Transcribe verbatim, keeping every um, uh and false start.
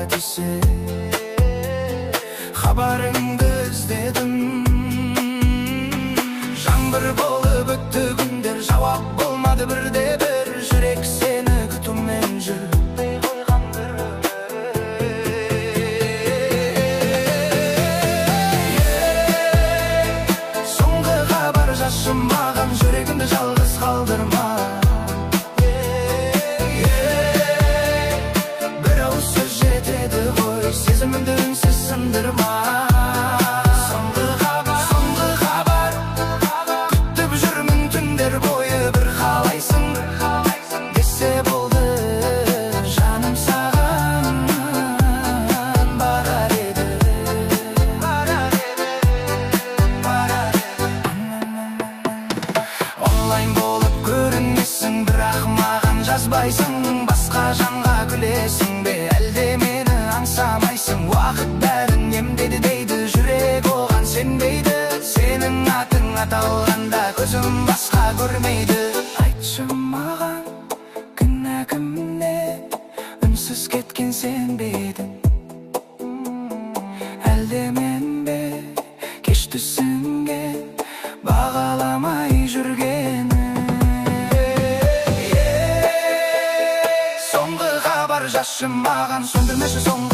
тисе, хабарыңды іздедім. Жаңбыр болып өтті күндер, жауап болмады бірде бір. Жүрек сені күтумен жүрмей қойған бір өмір. Соңғы хабар жазшы маған, жүрегімді жалғыз қалдырма. Бір ауыз сөз жетеді ғой, сезімімді үнсіз сындырма. Соңғы хабар, соңғы хабар, күтіп жүрмін түндер бойы. Bir қалайсың десе болды, жаным саған барар еді, барар еді, барар еді. Онлайн болып көрінесің, бірақ маған жазбайсың. Басқа жанға күлесің бе, әлде мені аңсамайсың? Уақыт бәрін емдеді дейді, жүрек оған сенбейді. Сенің атың аталғанда көзім басқа көрмейді. Айтшы маған, кінә кімде? Үнсіз кеткен сен бе едің? Әлде мен бе кеш түсінген, бағаламай жүргені? Соңғы хабар жазшы маған, сөндірмеші соңғы